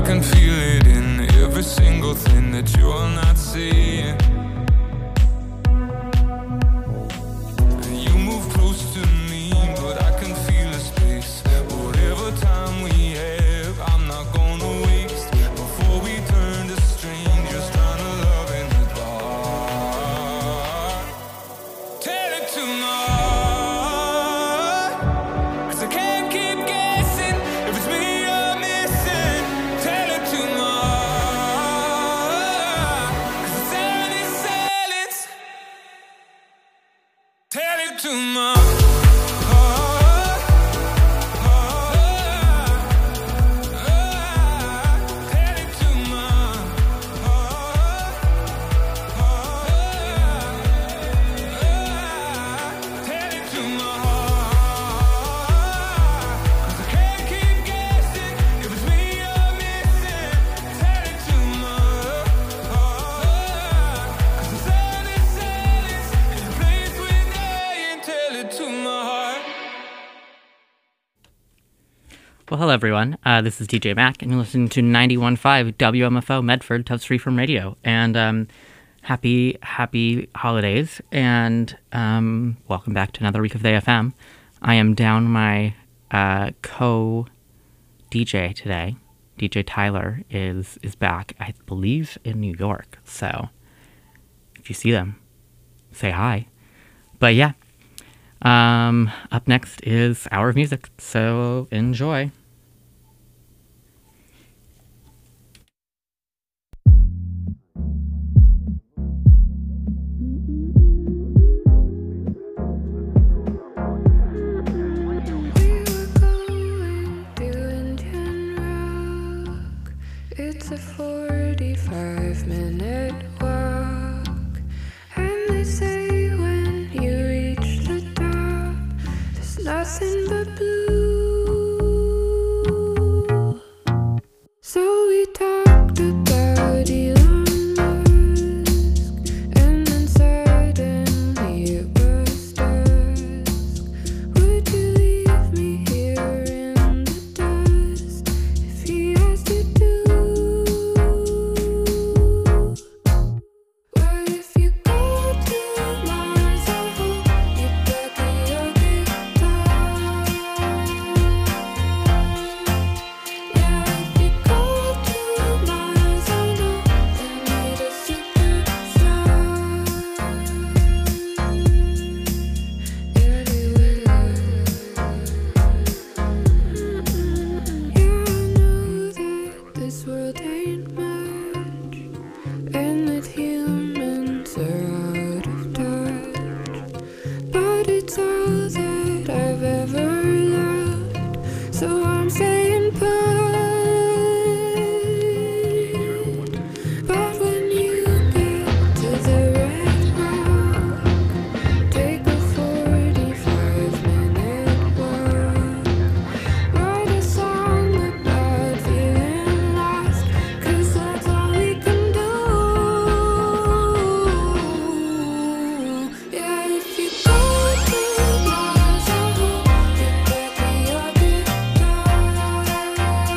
I can feel it in every single thing that you're not seeing. You move close to me, but I can feel the space. Whatever time we have, I'm not gonna waste before we turn to strangers trying to love in the dark. Tell it to my heart, 'cause I can't keep guessing if it's me you're missing. Tell it to my heart, 'cause the sound is silence. Tell it to my Well, hello everyone. This is DJ Mac, and you're listening to 91.5 WMFO Medford, Tufts Freeform Radio. And happy holidays, and welcome back to another week of the AFM. I am down my co-DJ today. DJ Tyler is back, I believe, in New York. So if you see them, say hi. But yeah, up next is Hour of Music, so enjoy. It's a 45-minute walk, and they say when you reach the top, there's nothing but blue. So we talked about Elon Musk, and then suddenly it was dusk. Would you leave me here in the dust if he asked you to? What if you go to Mars? I hope you pack your guitar. Yeah, if you go to Mars, I know they need a superstar everywhere. Yeah, I know that this world ain't much, and that humans are out of touch, but it's all that I've ever loved, so I'm staying put. But when you get to the Red Rock, take a 45-minute walk. Write a song about feeling lost, 'cause that's all we can do. Yeah, if you go to Mars, I hope you pack your guitar.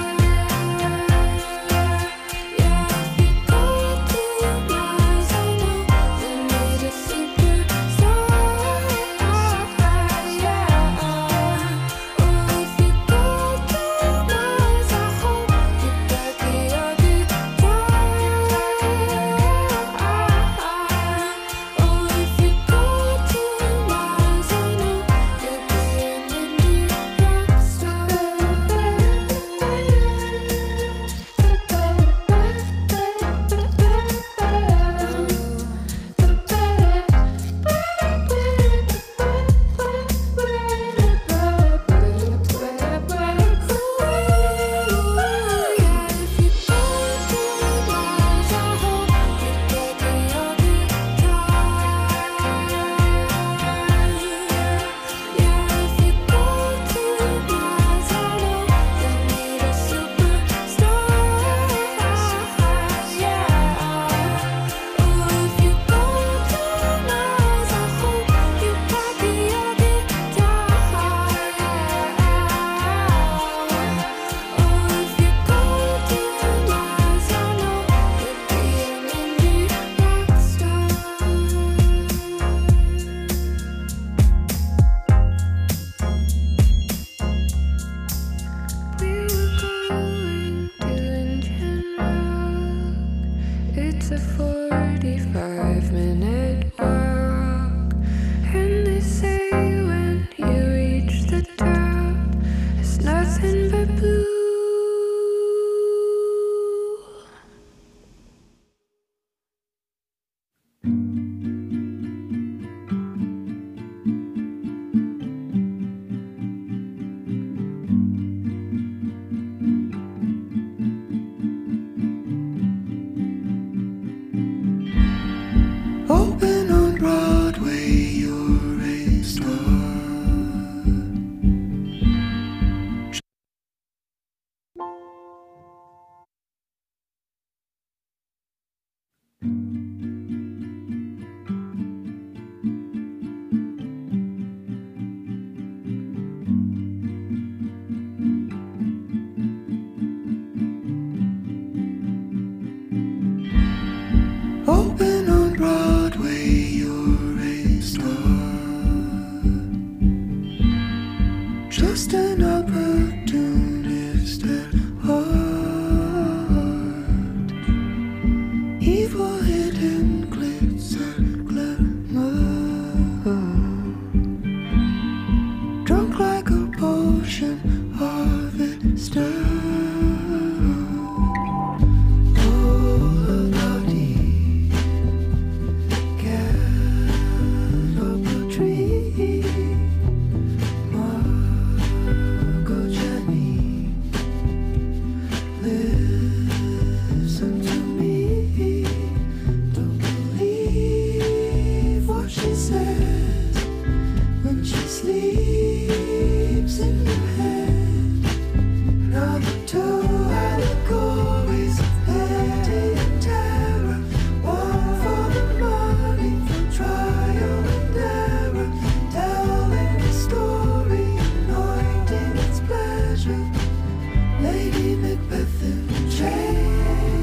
Macbeth in chains.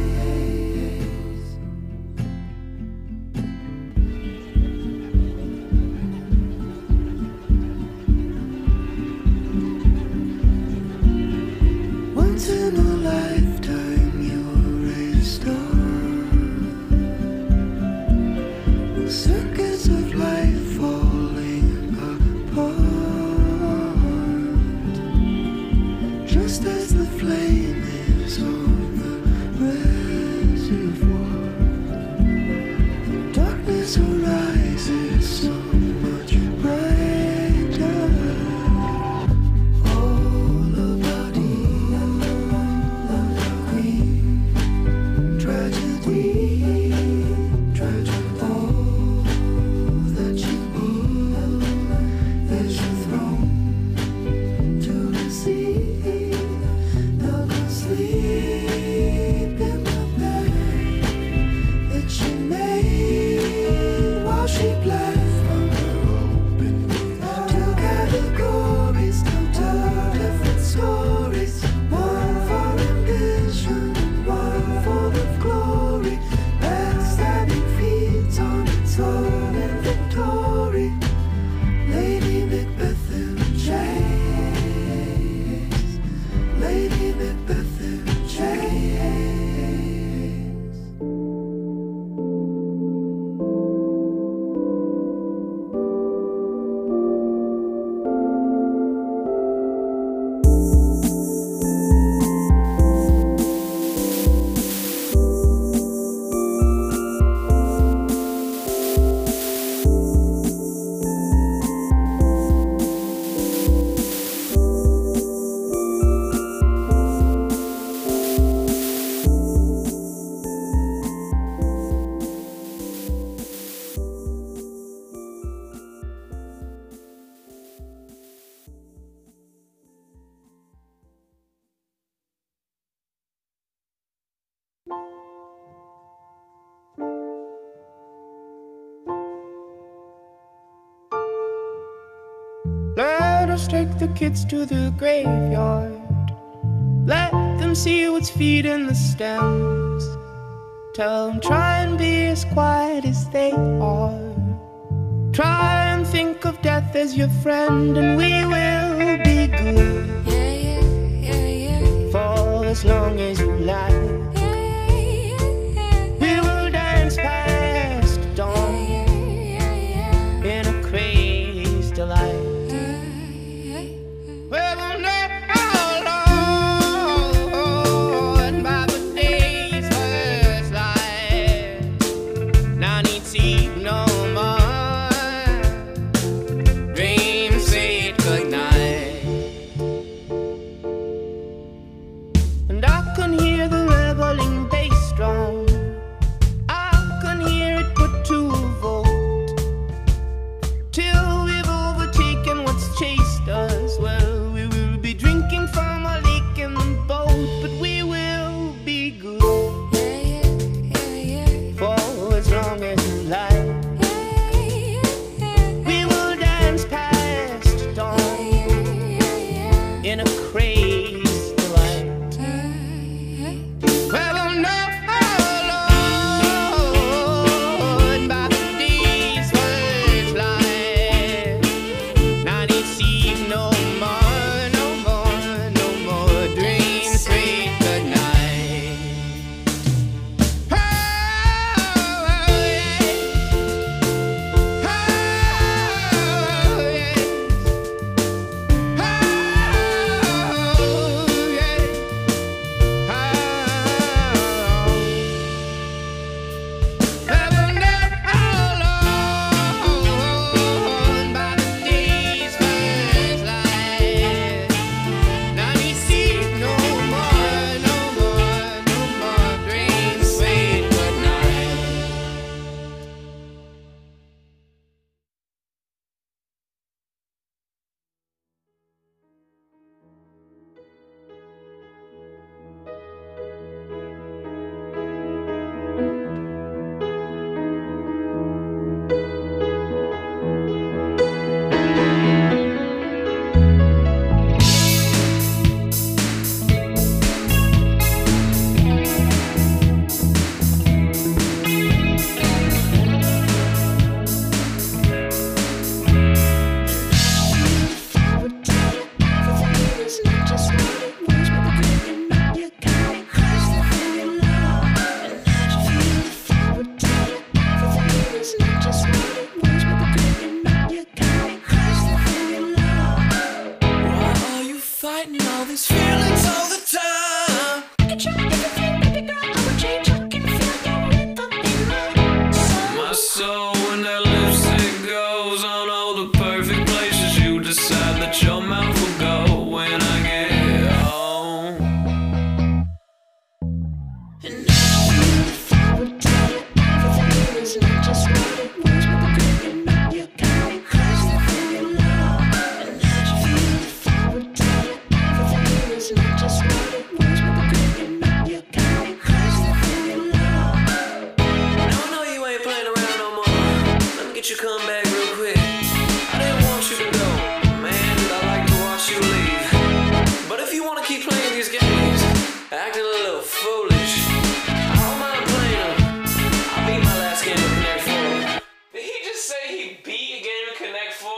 Once in a lifetime you're a star. Circuits of life falling apart. Just as the flame is on the reservoir, darkness arises so much brighter. All about Eve, the queen. Tragedy, tragedy. All that you need is your throne to receive. Now go sleep in the bed that she made while she played from her open wound. Two categories tell two different stories. One for ambition, one for the glory. Backstabbing feeds on its own inventory. Lady Macbeth in chains. Lady Macbeth in chains. Let us take the kids to the graveyard. Let them see what's feeding the stems. Tell them try and be as quiet as they are. Try and think of death as your friend, and we will be good for as long as you like. We will dance past dawn in a crazed delight. Well, I'm not alone by the day's first light. Now I need sleep no more. Dreams say goodnight. And I can acting a little foolish. I don't mind playing him. I beat my last game of Connect 4. Did he just say he beat a game of Connect 4?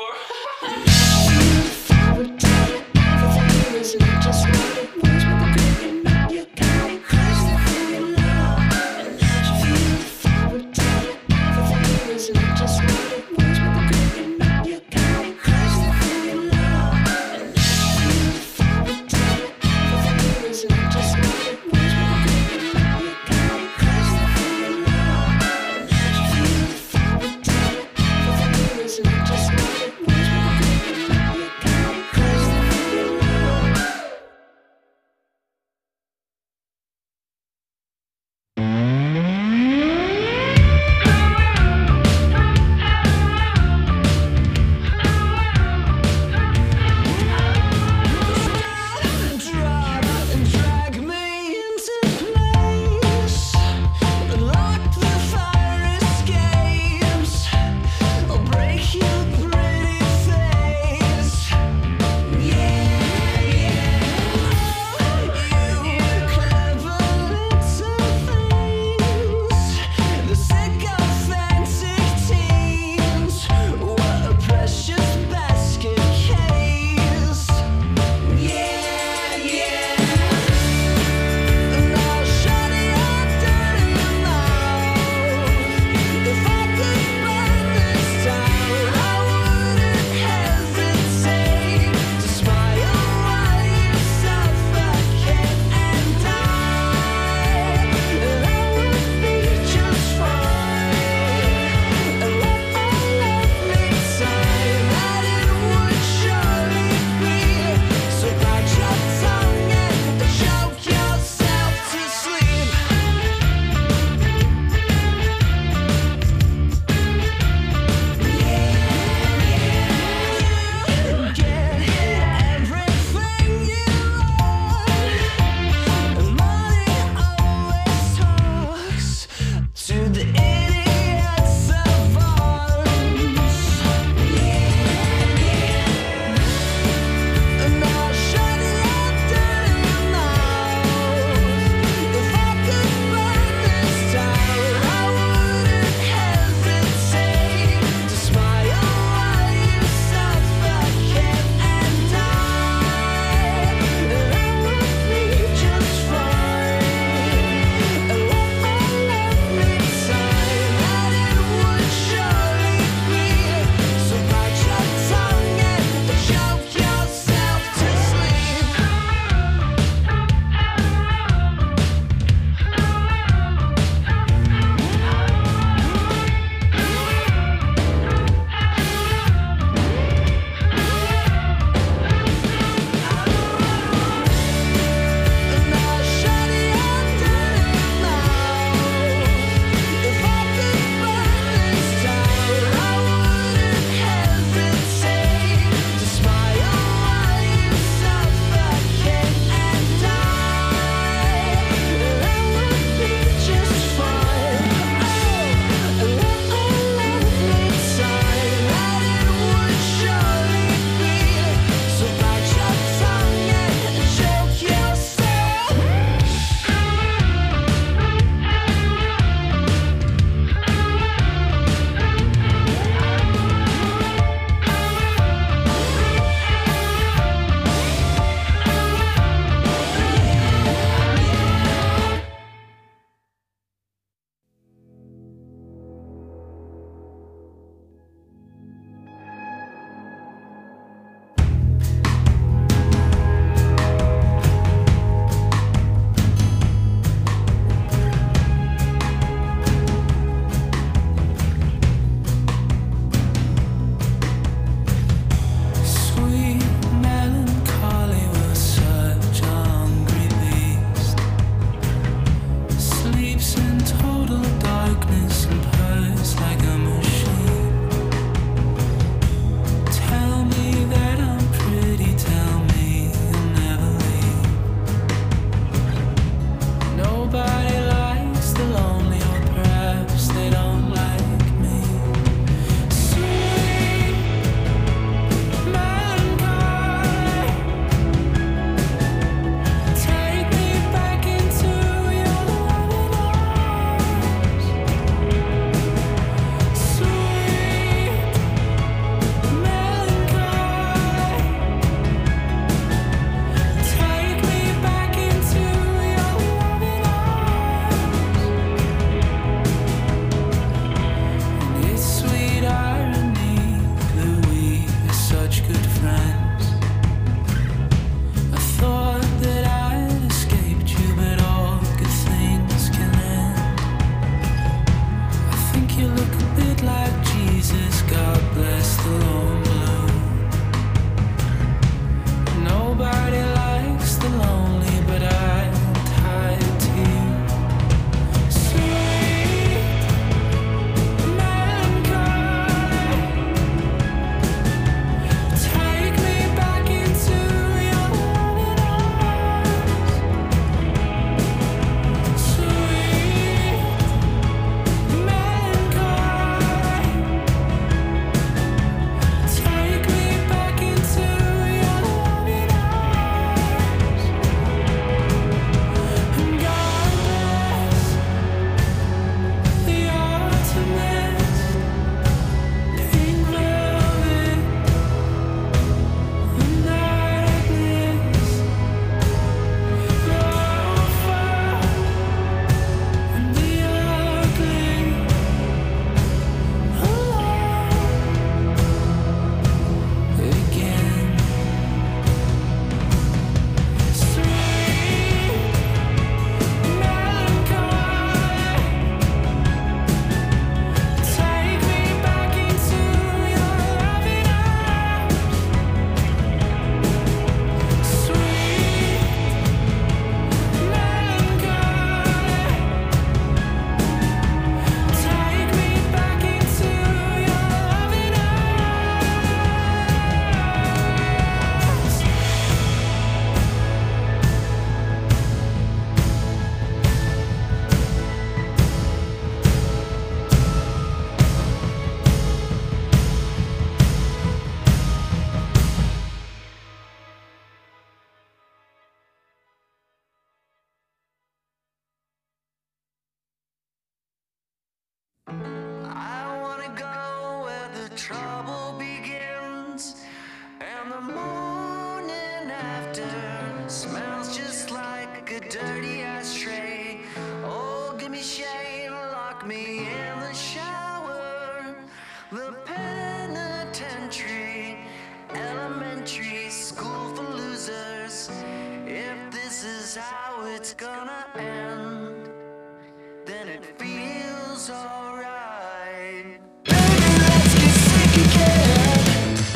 I wanna go where the trouble begins, and the morning after smells just like a dirty ashtray. Oh, give me shade, lock me in the shower. The penitentiary, elementary school for losers. If this is how it's gonna end, then it feels alright. Baby, let's get sick again.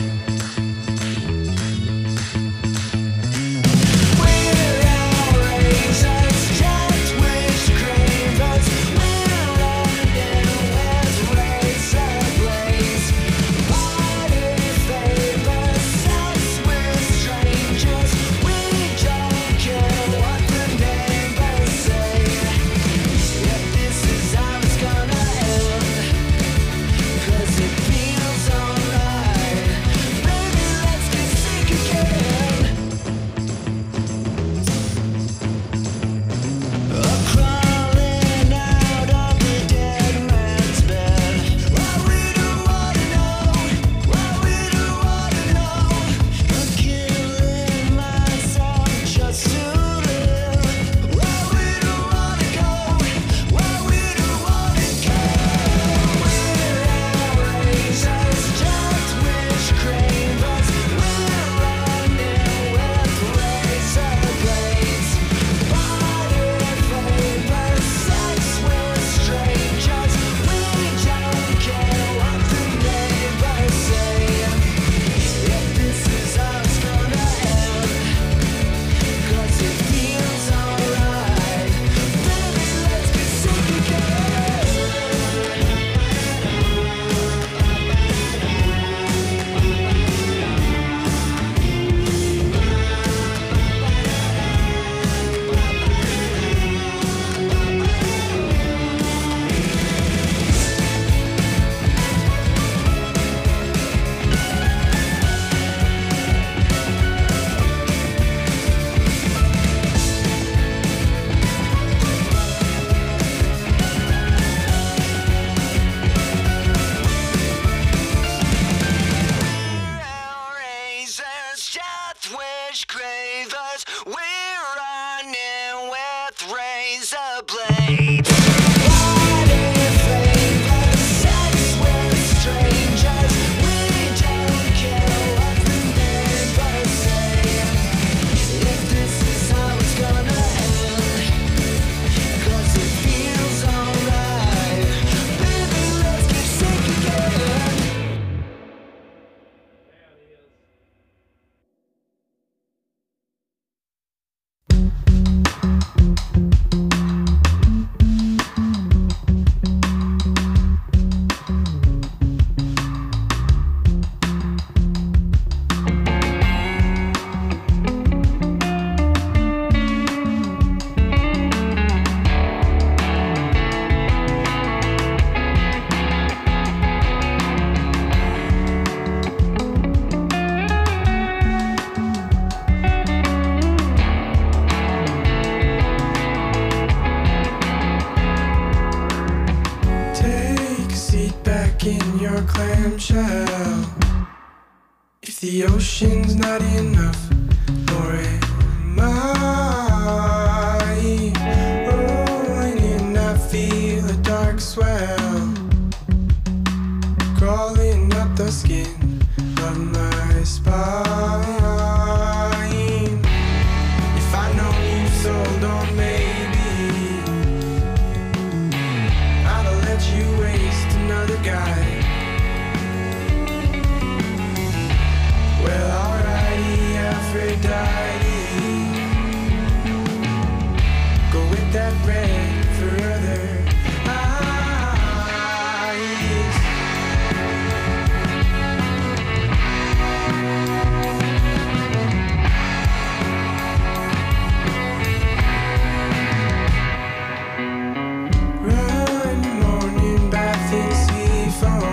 We're outrageous, just wish cravers. We're London with razor blades. Party favors, sex with strangers. We don't care what the neighbors say. If this is how it's gonna end, 'cause it feels alright. Baby, let's get sick again. Crawling out of the dead man's bed. Why we don't wanna know, why we don't wanna know. I'm killing myself just to live. Why we don't wanna go, why we don't wanna go. We're outrageous, just wish cravers. We're running with razor blades. Body favors, sex with strangers. We don't care what the neighbors say. If this is how it's gonna end, 'cause it feels alright. Baby, let's get sick again. Razors, death wish cravers. We're running with razor blades. Body favors, sex with strangers. We don't care what the neighbors say. If this is how it's gonna end, 'cause it feels alright. Baby, let's get sick again. Take a seat back in your clamshell. If the ocean's not enough, nor am I. Rolling in, I feel a dark swell crawling up the skin of my spine. If I know you sold on maybe, I'd let you waste another guy. Well, alrighty, Aphrodite. Go with that red for other eyes. Run morning bath in sea foam.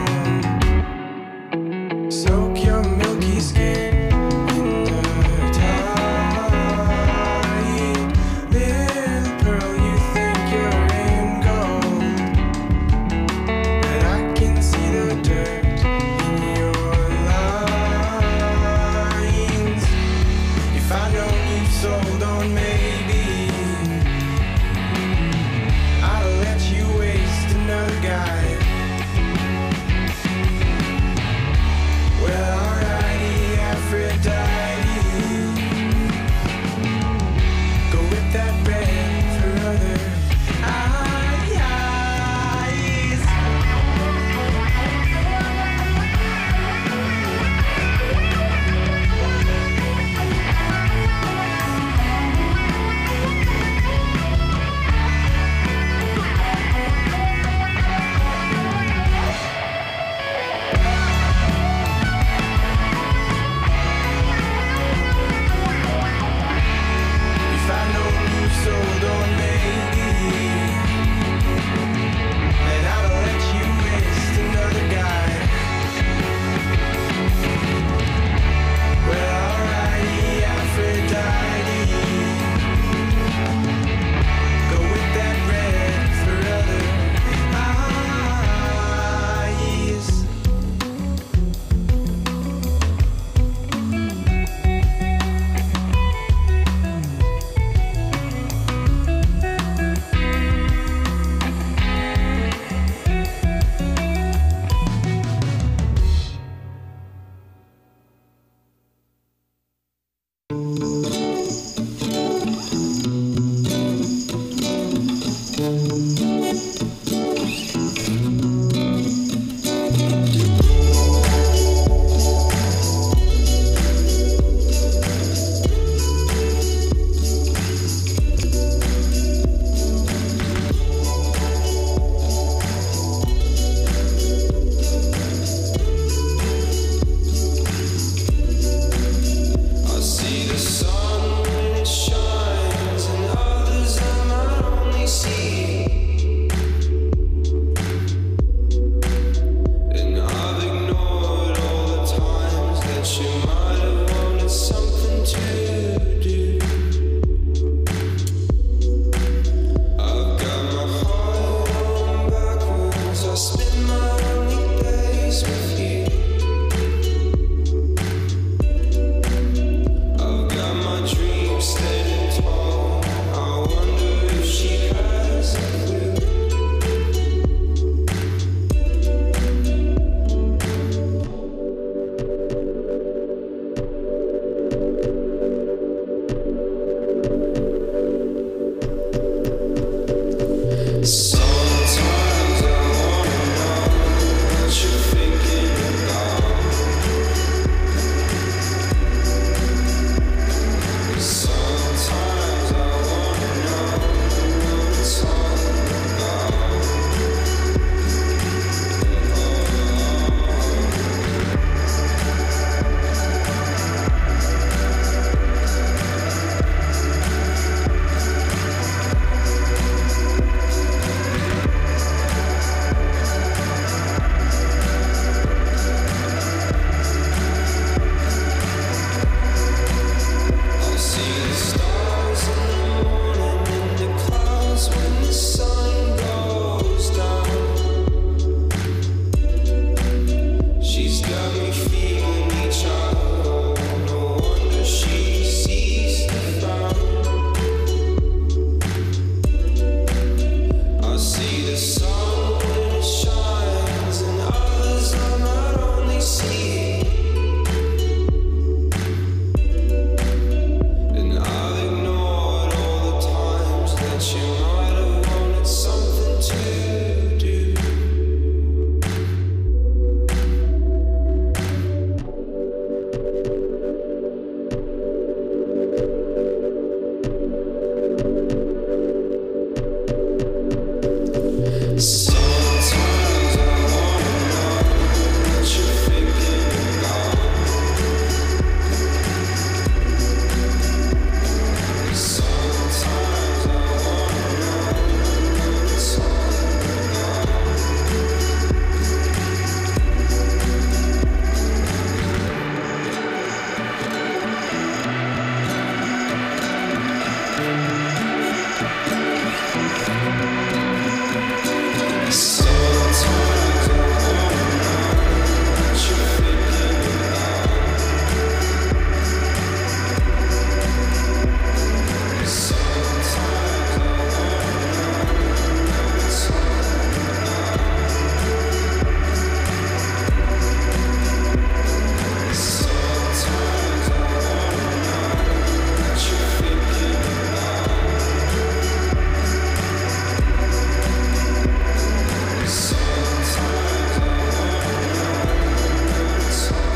Sometimes I wanna know what you're thinking about. Sometimes I wanna know what it's all about. I'll see the stars in the morning in the clouds when the sun goes down. She's got me feeling each other. No wonder she sees the frown. I see the sun when it shines, and others I might only see. And I've ignored all the times that you might have wanted something to do. Sometimes I wanna know what you're thinking about. Sometimes I wanna know what it's all about. Sometimes I wanna know what you're thinking about. Sometimes I wanna know what's all about. Sometimes I wanna know what you're thinking about. Sometimes I wanna know what's all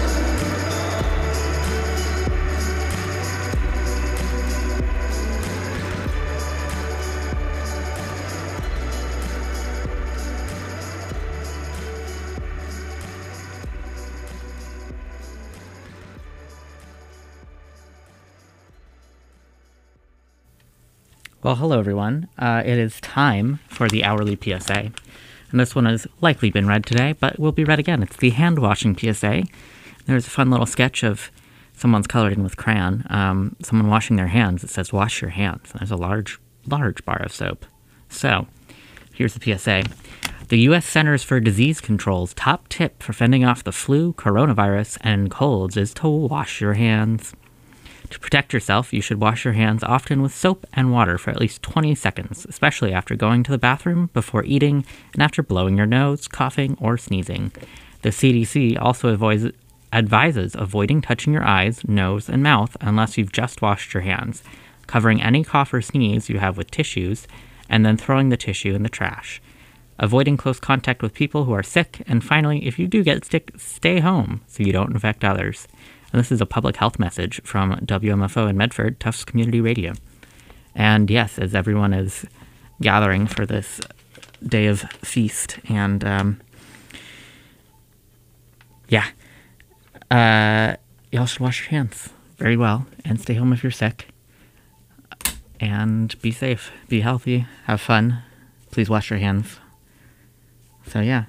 Well, hello everyone. It is time for the hourly PSA. And this one has likely been read today, but will be read again. It's the hand washing PSA. There's a fun little sketch of someone's colored in with crayon. Someone washing their hands. It says, wash your hands. And there's a large bar of soap. So, here's the PSA. The U.S. Centers for Disease Control's top tip for fending off the flu, coronavirus, and colds is to wash your hands. To protect yourself, you should wash your hands often with soap and water for at least 20 seconds, especially after going to the bathroom, before eating, and after blowing your nose, coughing, or sneezing. The CDC also advises avoiding touching your eyes, nose, and mouth unless you've just washed your hands, covering any cough or sneeze you have with tissues, and then throwing the tissue in the trash. Avoiding close contact with people who are sick, and finally, if you do get sick, stay home so you don't infect others. And this is a public health message from WMFO in Medford, Tufts Community Radio. And yes, as everyone is gathering for this day of feast, and y'all should wash your hands very well and stay home if you're sick. And be safe, be healthy, have fun. Please wash your hands. So yeah,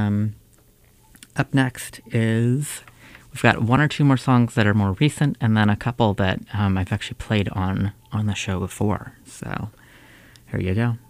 up next is... we've got one or two more songs that are more recent, and then a couple that I've actually played on the show before. So, here you go.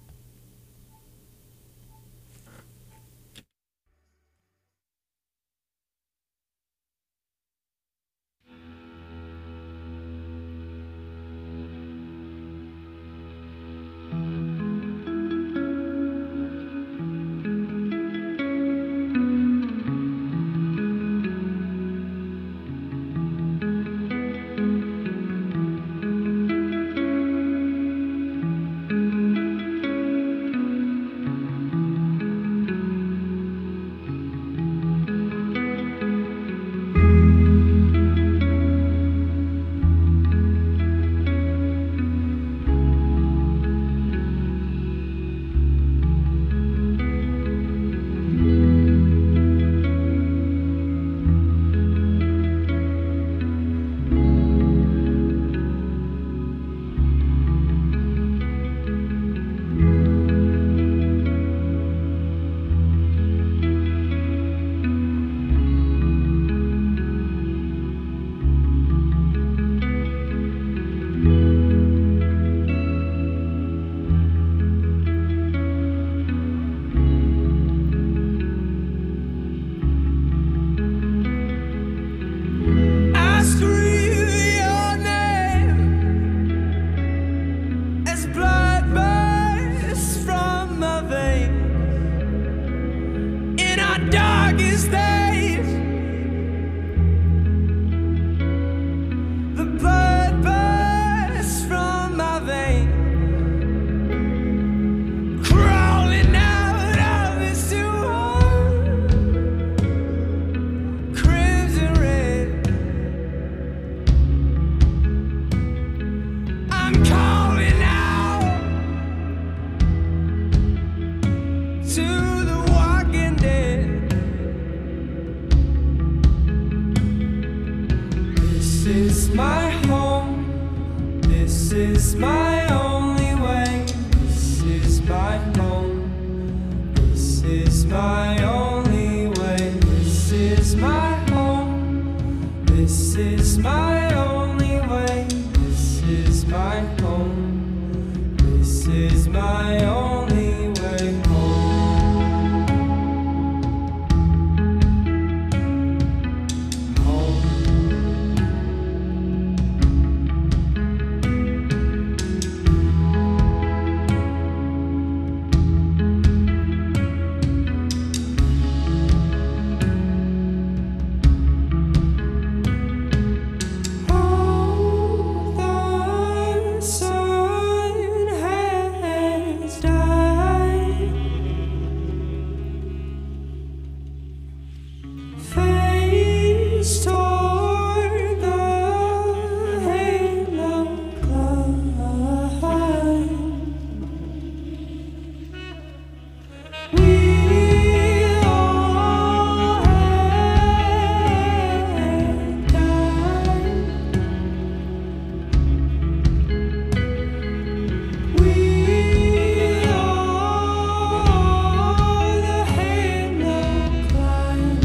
to The Walking Dead. This is my home. This is my only way. This is my home. This is my only way. This is my home. This is my only way. This is my home. This is my only way home. Home. Oh, the sun has died. Face toward the halo climb. We all had died. We all the halo climb.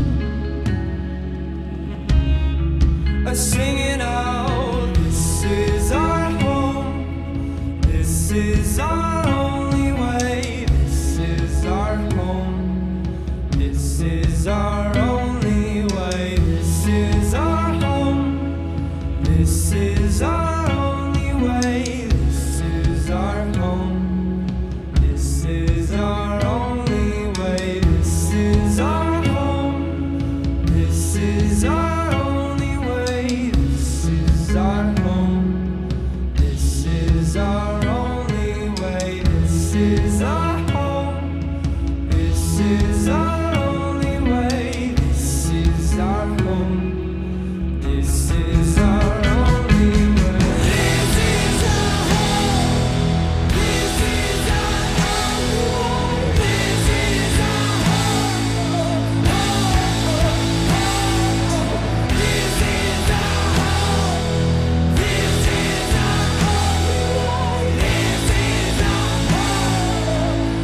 Singing out, this is our home. This is our only way. This is our home. This is our only way. This is our home. This is our only way. This is our home. This is our only way. This is our home. This is our only way. This is our home. This is our only way. This is our home. This is our only way. This is our home. This is our only way. This is our home. This is our only way. This is our home. This is our home. This is our only way. This is our home.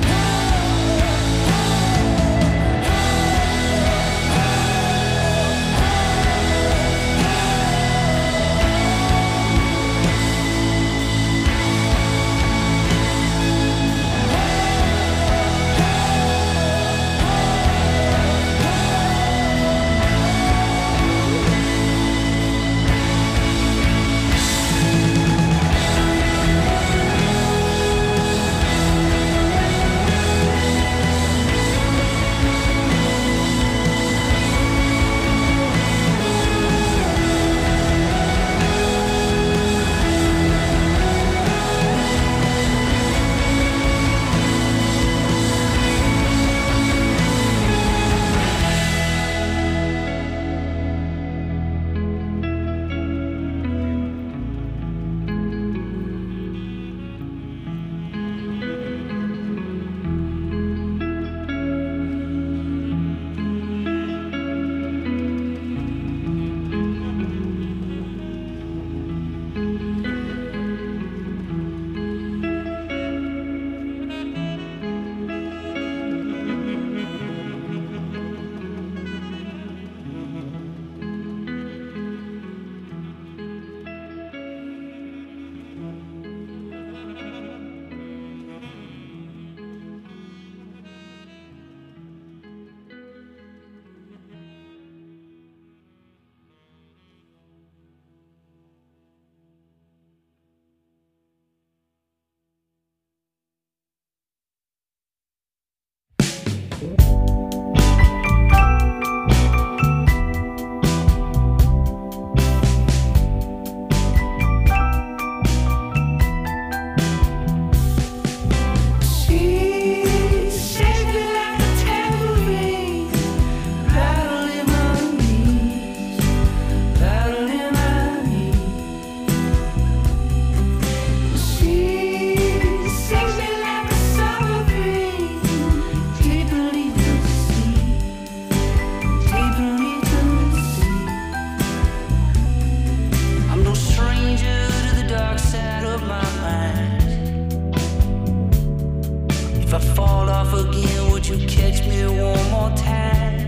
If I fall off again, would you catch me one more time?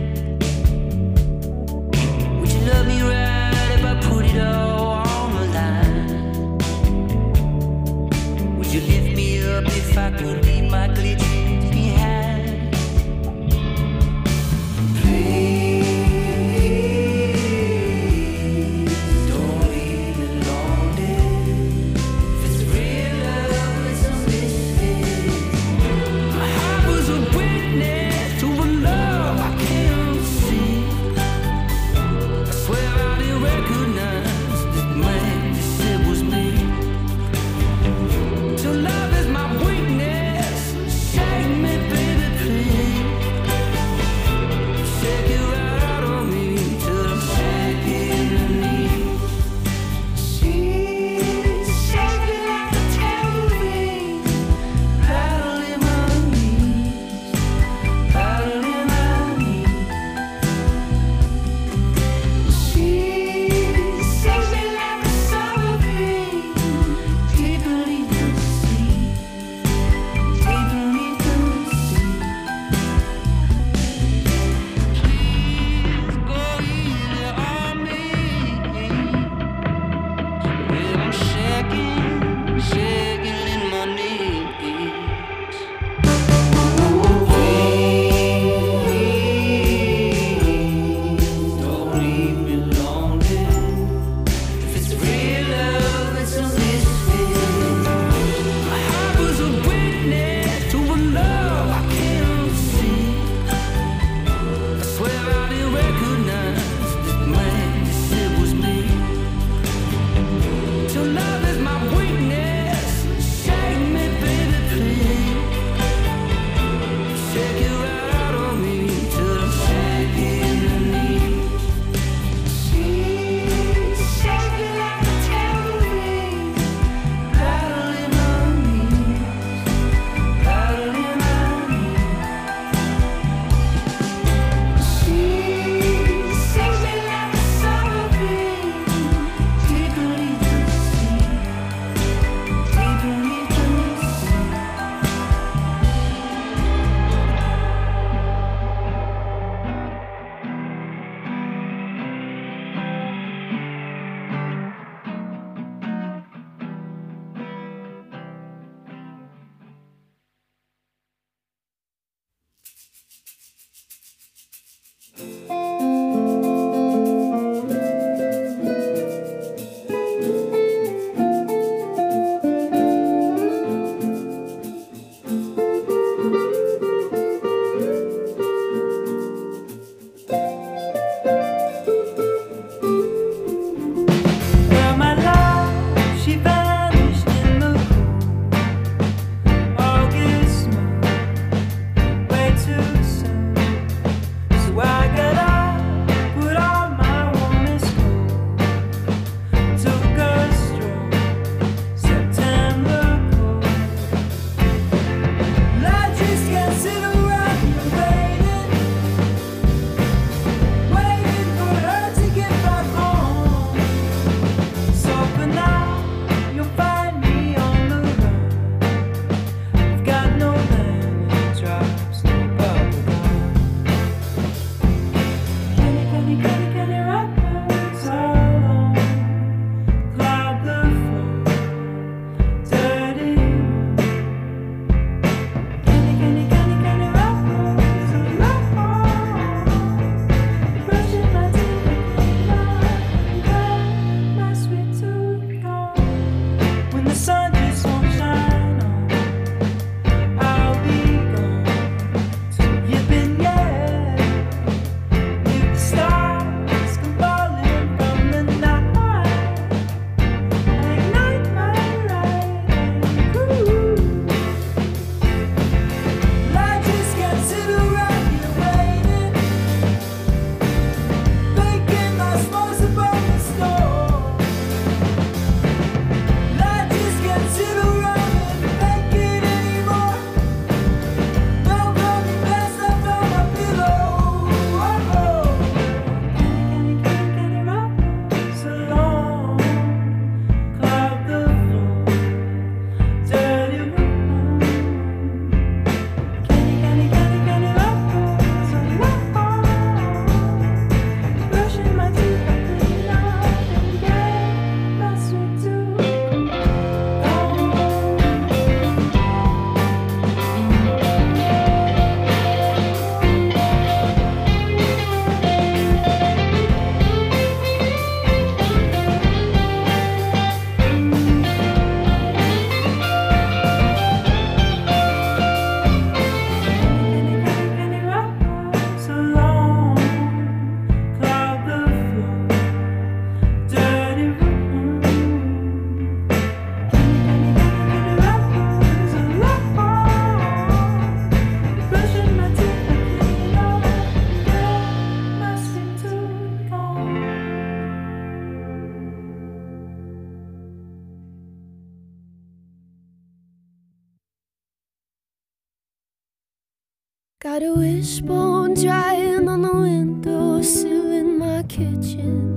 Would you love me right if I put it all on the line? Would you lift me up if I could leave my glitches behind? Please don't leave me lonely. If it's real love, it's a mystery. My heart was a witness to a love I can't see. I swear I didn't recognize Got a wishbone drying on the windowsill in my kitchen.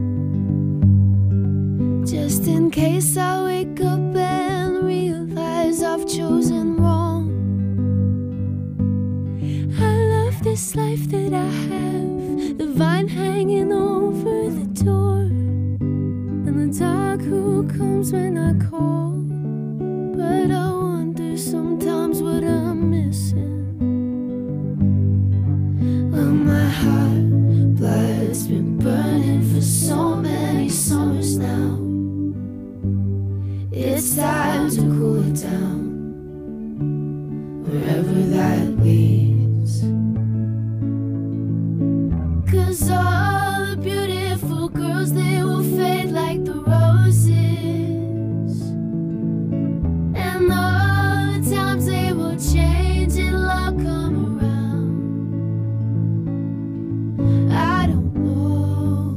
Just in case I wake up and realize I've chosen wrong. I love this life that I have, the vine hanging over the door, and the dog who comes when I call. But I wonder sometimes what I'm missing. Well, my heart blood's been burning for so many summers now. It's time to cool it down, wherever that leads. 'Cause all the beautiful girls, they will fade like the roses, and all the times they will change, it'll all come around. I don't know,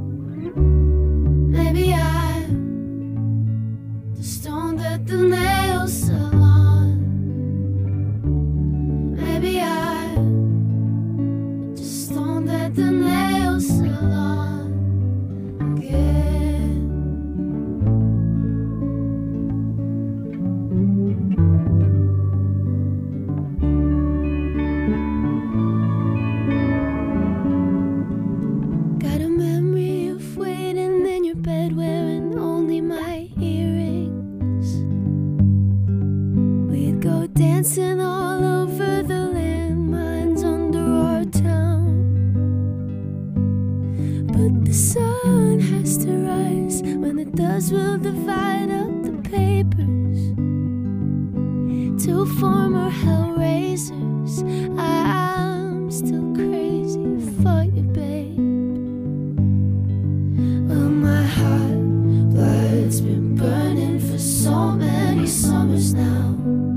maybe I'm the stone that the nail salon. Maybe I'm just stone that the nail salon again. Got a memory of waiting in your bed wearing only my earrings. We'd go dancing all over the landmines under our town. But the sun has to rise. When it does, we'll divide up the papers. Two former hellraisers. I'm still crazy for you, babe. Well, my heart blood's been burning for so many summers now.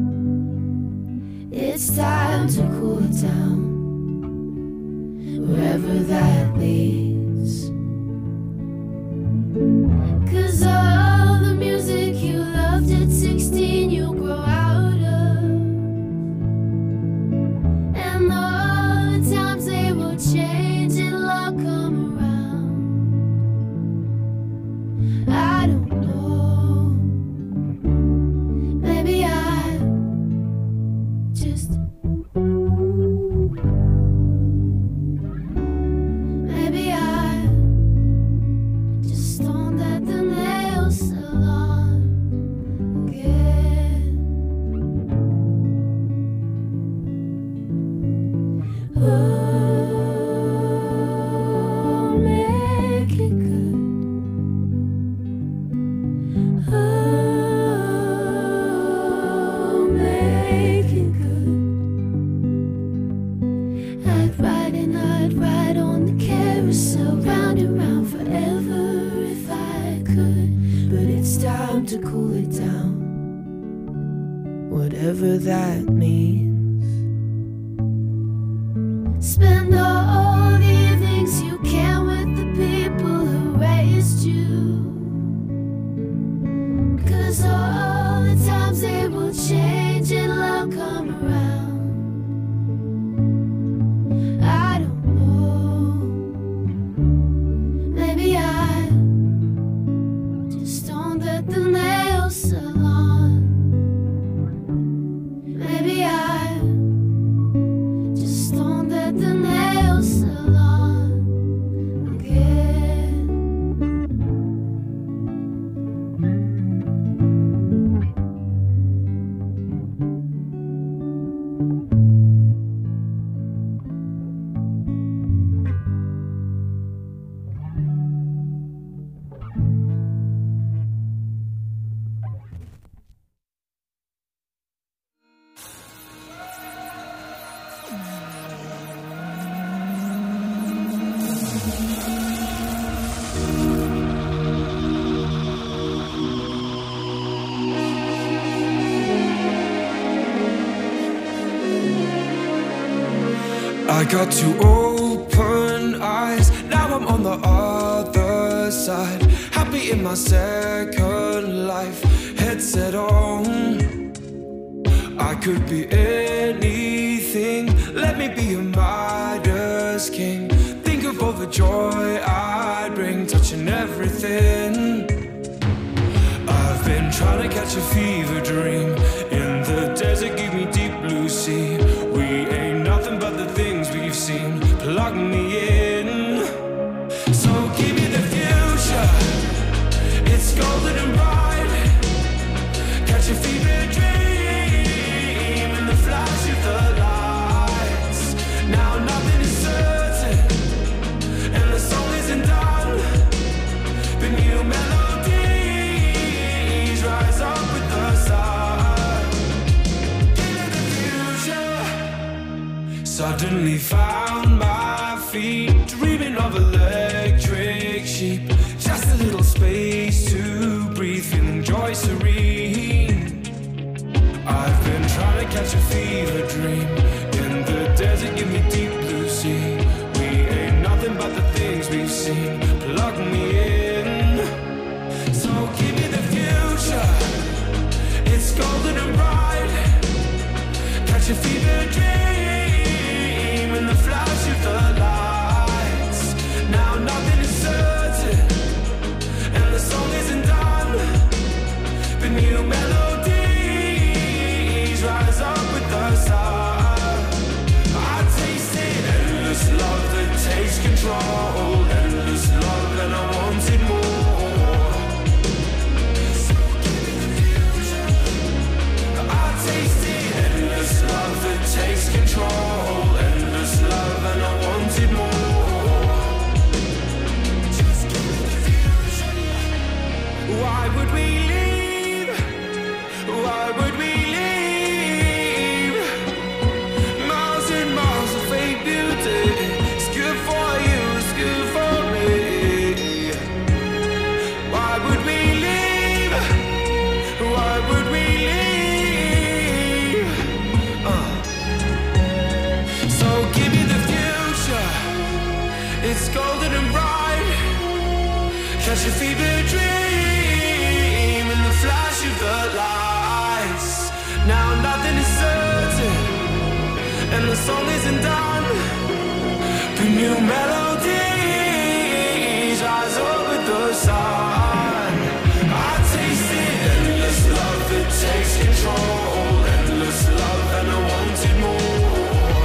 It's time to cool it down, wherever that leads. 'Cause all the music you loved at 16 you'll grow out of, and all the times they will change, it'll all come around. I don't know, maybe I'm just, maybe I'm just stoned at the nail salon again. Oh, make it good. Oh, make it good. I'd ride and I'd ride on the carousel, round and round forever if I could. But it's time to cool it down, whatever that means. Spend all the evenings you can with the people who raised you. 'Cause all the times they will change, it'll all come around. I don't know, maybe I'm just stoned at the nail salon. Maybe I'm just stoned at the nail salon again. I got two open eyes, now I'm on the other side. Happy in my second life, head set on. I could be anything. Let me be a Midas king. Think of all the joy I'd bring, touching everything. I've been trying to catch a fever dream. In the desert, give me deep blue sea. We ain't nothing but the things we've seen. Plug me in. So give me the future. It's golden and bright. Catch a fever dream in the flash of the lights. Now nothing is certain, and the song isn't done. But new melodies rise up with the sun. Give me the future. Suddenly found my feet, dreaming of electric sheep. Just a little space to breathe, feeling joy serene. I've been trying to catch a fever dream. In the desert, give me deep blue sea. We ain't nothing but the things we've seen. Plug me in. So give me the future. It's golden and bright. Catch a fever dream in the flash of the lights. Now nothing is certain, and the song isn't done. But new melodies rise up with the sun. I tasted endless love that takes control. Endless love and I wanted more. So give me the future. I tasted endless love that takes control. Endless love and I wanted more. Just give me the future. Why would we leave? Why would we leave? Miles and miles of fake beauty. It's good for you, it's good for me. Why would we leave? Why would we leave? So give me the future. It's golden and bright. Catch a fever dream in the flash of the lights. Now nothing is certain, and the song isn't done. The new melodies rise up with the sun. I tasted endless love that takes control. Endless love and I wanted more.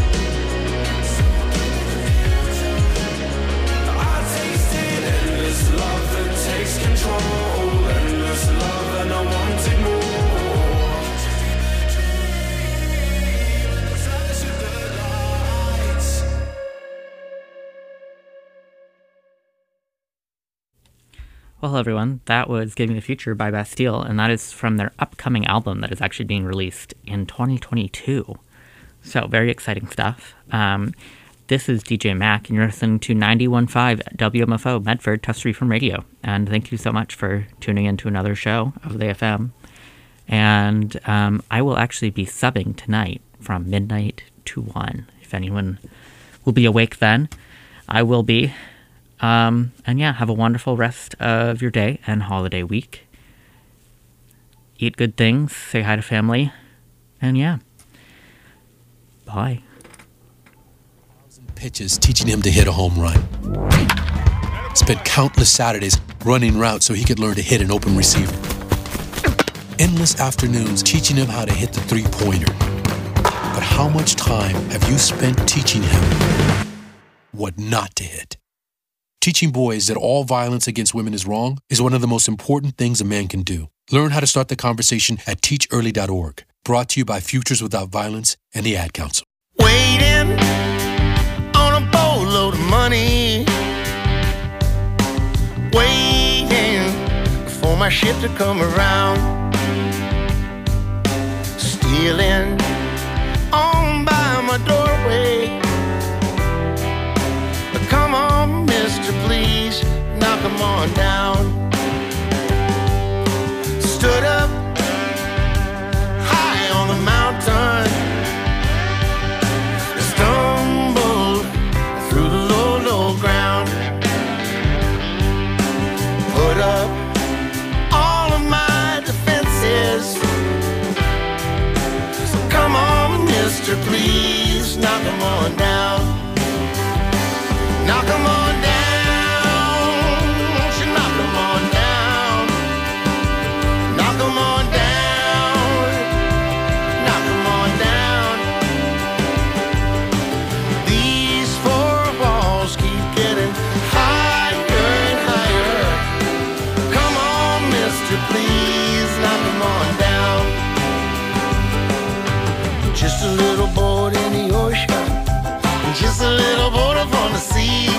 I tasted endless love that takes control. Endless love and I wanted more. The flash of the lights. Well, hello everyone. That was Give Me the Future by Bastille, and that is from their upcoming album that is actually being released in 2022. So, very exciting stuff. This is DJ Mac, and you're listening to 91.5 WMFO Medford, Tufts Free from Radio. And thank you so much for tuning in to another show of the FM. And I will actually be subbing tonight from midnight to 1. If anyone will be awake then, I will be. And yeah, have a wonderful rest of your day and holiday week. Eat good things, say hi to family, and yeah. Bye. Pitches teaching him to hit a home run. Spent countless Saturdays running routes so he could learn to hit an open receiver. Endless afternoons teaching him how to hit the three-pointer. But how much time have you spent teaching him what not to hit? Teaching boys that all violence against women is wrong is one of the most important things a man can do. Learn how to start the conversation at teachearly.org. Brought to you by Futures Without Violence and the Ad Council. Waiting on a boatload of money. Waiting for my ship to come around. Stealing on by my doorway. Come on, mister, please, now come on down. Stood up high on the mountain, stumbled through the low, low ground. Put up all of my defenses, mister, please knock 'em on down. Knock 'em on down. Won't you knock 'em on down? Knock 'em on down. Knock 'em on down. These four walls keep getting higher and higher. Come on, mister, please knock 'em on down. Just a little boat in the ocean, just a little boat up on the sea.